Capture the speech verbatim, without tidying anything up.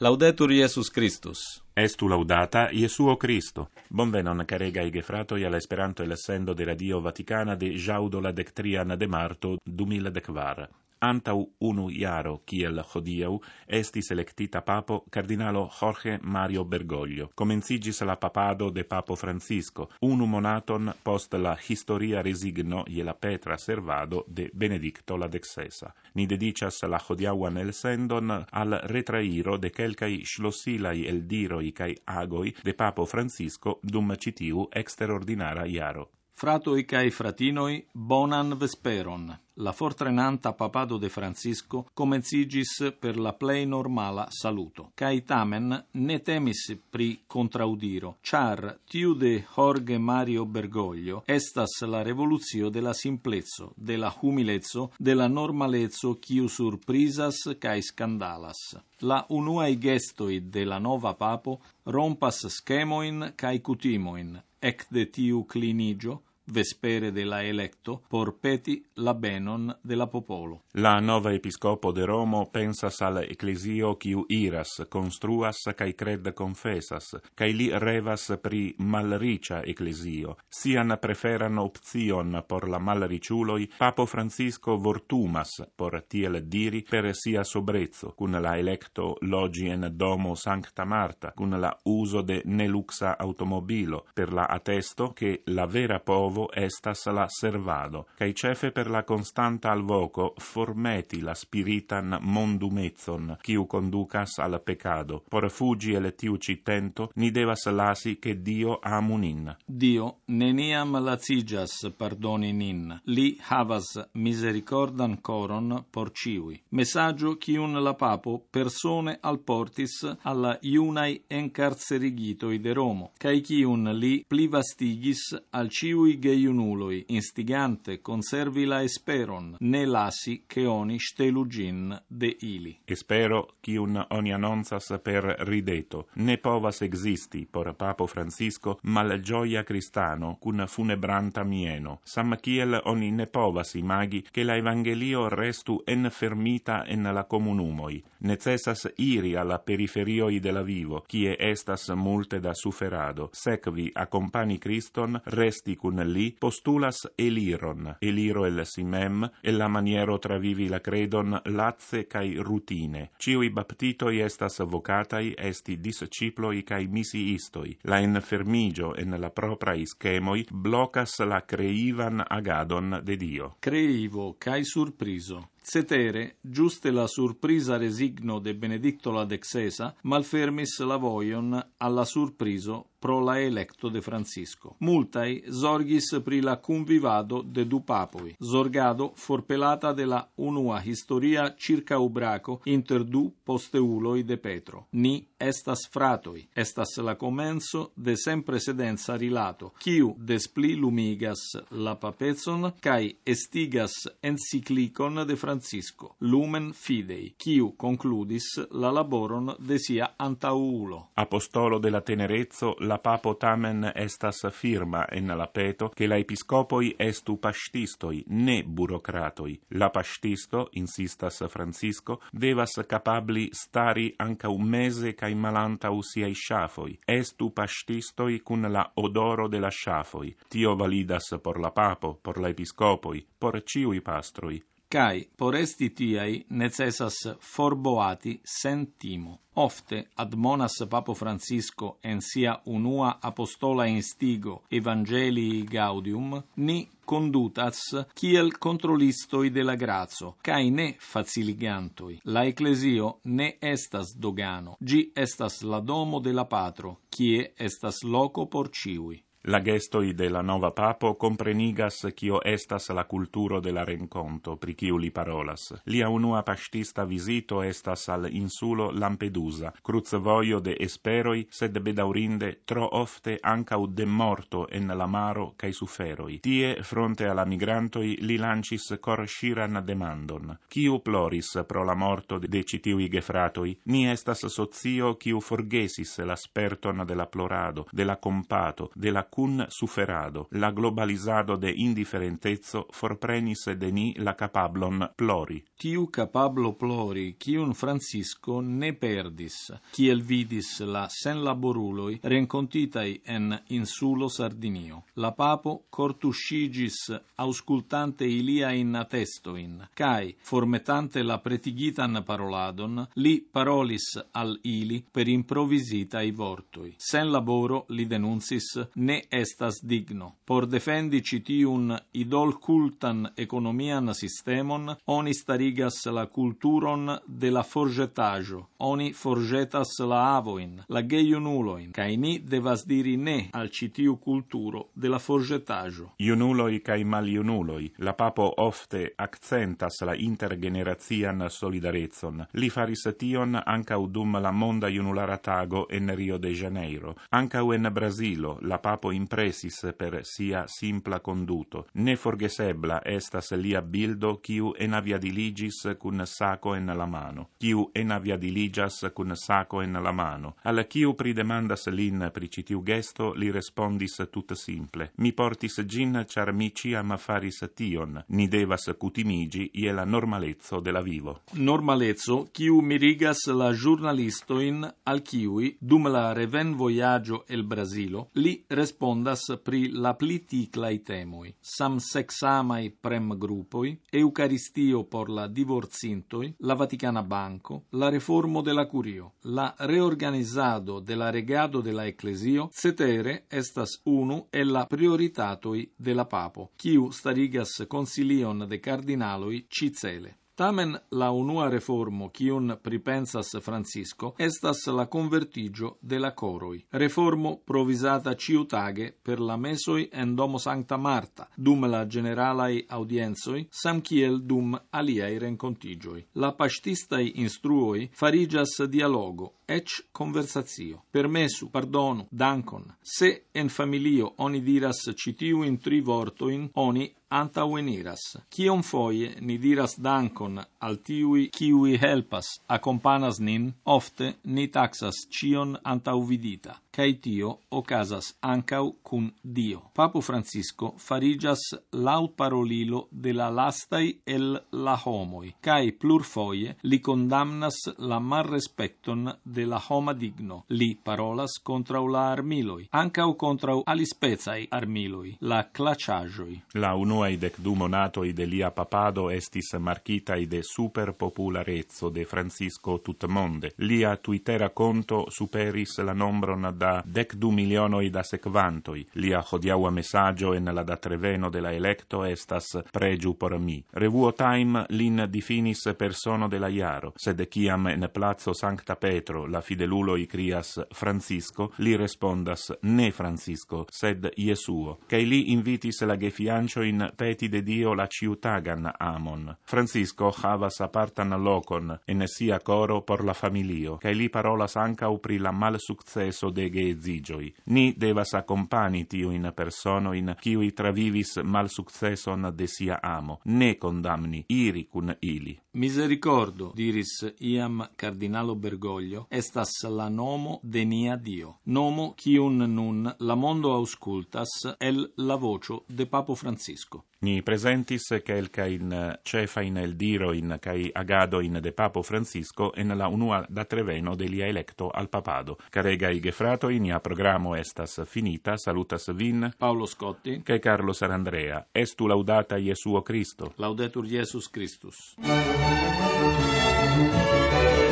Laudetur Iesus Christus. Estu laudata Iesuo Cristo. Bonvenon caregai gefratoi all'Esperanto e l'essendo de Radio Vaticana de jaudo la dectrian de marto du mil decvar. Antau unu iaro, kiel hodiau, estis electita papo cardinalo Jorge Mario Bergoglio. Comencigis la papado de papo Francisco, unu monaton post la historia resigno je la Petra servado de Benedicto la dexesa. Ni dedicas la hodiauan elsendon al retrairo de quelcai schlossilai eldiroi cae agoi de papo Francisco dum citiu extraordinara iaro. Fratoi cae fratinoi, bonan vesperon. La fortrenanta papado de Francisco comencigis per la plei normala saluto. Cae tamen ne temis pri contraudiro, char tiu de Jorge Mario Bergoglio estas la revoluzio de la simplezzo, de la humilezzo, de la normalezzo quiu surprisas cae scandalas. La unuae gestoi de la nova papo rompas schemoin cae cutimoin, ec de tiu clinigio, vespere de la electo, por peti la benon de la popolo. La nova episcopo de Romo pensas al ecclesio quiu iras, construas cae cred confessas, cae li revas pri malricia ecclesio. Sian preferan option por la malriciuloi, papo Francisco vortumas, por tiel diri, per sia sobrezzo, cun la electo logi en domo Sancta Marta, cun la uso de neluxa automobilo, per la attesto che la vera povo estas la servado, cae cefe per la constanta alvoco formeti la spiritan mondumezzon, quiu conducas al pecado. Por fugi el tiu citento, ni devas lasi che Dio amu nin. Dio neniam lacigas pardoni nin. Li havas misericordan coron por ciui. Messaggio quiun la papo persone alportis alla iunai encarcerigitoi de Romo, cae quiun li plivastigis al ciui geiunuloi, instigante conservi la esperon, ne lasi che oni stelu gin de ili. Espero quiun oni annonzas per rideto, ne povas existi por papo Francisco mal gioia cristano cun funebranta mieno, sam kiel oni ne povas imagi che la evangelio restu enfermita en la comunumoi. Necessas iri alla periferioi de la vivo, kie estas multe da suferado. Sekvi accompani Christon, resti cun li, postulas eliron, eliro el simem, e la maniero travivi la credon lazze cae rutine. Ciui baptitoi estas vocatai esti disciploi cae misiistoi. La infermigio en la proprai schemoi blocas la creivan agadon de Dio. Creivo cae surpriso. Cetere, giuste la surprisa resigno de Benedicto la dexesa, malfermis la voion alla surpriso pro la electo de Francisco. Multai zorgis pri la convivado de du papoi, zorgado forpelata de la unua historia circa ubraco inter du posteuloi de Petro. Ni estas fratoi, estas la comenzo de semprecedenza rilato, quiu despli lumigas la papezon cae estigas enciclicon de Francisco. Francisco, Lumen Fidei, quiu concludis la laboron de sia antauulo. Apostolo de la tenerezzo, la papo tamen estas firma en la peto che la episcopoi estu pastistoi, ne burocratoi. La pastisto, insistas Francisco, devas capabli stari anca un mese cae malantau siai sciafoi. Estu pastistoi cun la odoro de la sciafoi. Tio validas por la papo, por la episcopoi, por ciui pastroi. Cae, por esti tiai, necessas forboati sen timo. Ofte admonas papo Francisco en sia unua apostola instigo Evangelii Gaudium, ni condutas kiel controlistoi de la grazo, cae ne faciligantoi. La ecclesio ne estas dogano, gi estas la domo de la patro, kie estas loco por ciui. La gestoi de la nova papo comprenigas cio estas la culturo de la renconto, pri ciu li parolas. Lia unua pastista visito estas al insulo Lampedusa, cruzvoio de esperoi, sed bedaurinde tro ofte ancau de morto en la maro cae suferoi. Tie, fronte alla migrantoi, li lancis cor sciran demandon. Ciu ploris pro la morto de citiui gefratoi? Ni estas socio ciu forgesis la sperton de la plorado, de la compato, de la cun suferado, la globalizado de indiferentezo forprenis de ni la capablon plori. Tiu capablo plori, quiun Francisco ne perdis, kiel vidis la senlaboruloi rencontitai en insulo Sardinio. La papo cortuscigis auscultante iliain attestoin, cae, formetante la pretigitan paroladon, li parolis al ili per improvisitai vortoi. Sen laboro, li denuncis, ne estas digno. Por defendi citiun idol cultan economian sistemon, oni starigas la culturon de la forgetaggio, oni forgetas la avoin, la geiunuloin, cae ni devas diri ne al citiu culturo de la forgetaggio. Iunuloi cae maliunuloi, la papo ofte accentas la intergenerazian solidarezon. Li faris tion ancau dum la monda iunulara tago en Rio de Janeiro. Ancau en Brasilo la papo impresis per sia simpla conduto. Ne forgesebla estas lia bildo quiu enaviadiligis cun saco en la mano. Quiu enaviadiligas cun saco en la mano. Al quiu pridemandas lin pri citiu gesto, li respondis tut simple. Mi portis gin char mi ciam faris tion. Ni devas cutimigi ie la normalezzo de la vivo. Normalezzo quiu mirigas la giornalistoin al quiui, dum la reven voyaggio el Brasilo, li respondas pri la pliticlai temoi, sam sexamai prem gruppoi, Eucaristio por la divorcintoi, la Vaticana Banco, la reformo de la curio, la reorganizado de la regado de la ecclesio, cetere estas unu el la prioritatoi de la papo, quiu starigas consilion de cardinaloi cicele. Tamen la unua reformo quiun pripensas Francisco estas la convertigio de la coroi. Reformo provisata ciutage per la mesoi en domo Sancta Marta, dum la generalai audienzoi, sam kiel dum aliai rencontigioi. La pastistai instruoi farigas dialogo, ec conversatio. Permesu, pardonu, dankon. Se en familio oni diras citiu in tri vortoin, oni antaueniras. Cion foie ni diras dankon al tiui kiui helpas, accompanas nin, ofte ni taxas cion antauvidita, cae tio ocasas ancau cun Dio. Papo Francisco farigas laut parolilo de la lastai el la homoi, cae plurfoie li condamnas la malrespecton de la homa digno. Li parolas contrau la armiloi, ancau contrau alispecai armiloi, la claciagioi. La unuae decdu monatoi de lia papado estis marcitai de superpopularezzo de Francisco tutmonde. Lia Twittera conto superis la nombron da decdu milionoi da sequantoi. Lia hodiaua messaggio en la datreveno de la electo estas pregiu por mi. Revuo Time lin difinis persono de la iaro, sed ciam en Plazo Sancta Petro la fideluloi crias Francisco, li respondas ne Francisco, sed Iesuo, cae li invitis la gefiancioin peti de Dio la ciutagan amon. Francisco havas apartan locon en sia coro por la familio, cae li parolas ancau pri la mal successo de geedzigioi. Ni devas accompani tiuin personoin kiui travivis mal successon de sia amo, ne condamni, iri cun ili. Misericordo, diris iam cardinalo Bergoglio, estas la nomo de nia Dio. Nomo quiun nun la mondo auscultas el la vocio de Papo Francisco. Ni presentis quelcain cefain el diroin cae agadoin de Papo Francisco en la unua datreveno de lia electo al papado. Caregai gefratoi, nia programo estas finita, salutas vin, Paolo Scotti, cae Carlo Sarandrea. Estu laudata Iesuo Christo. Laudetur Iesus Christus.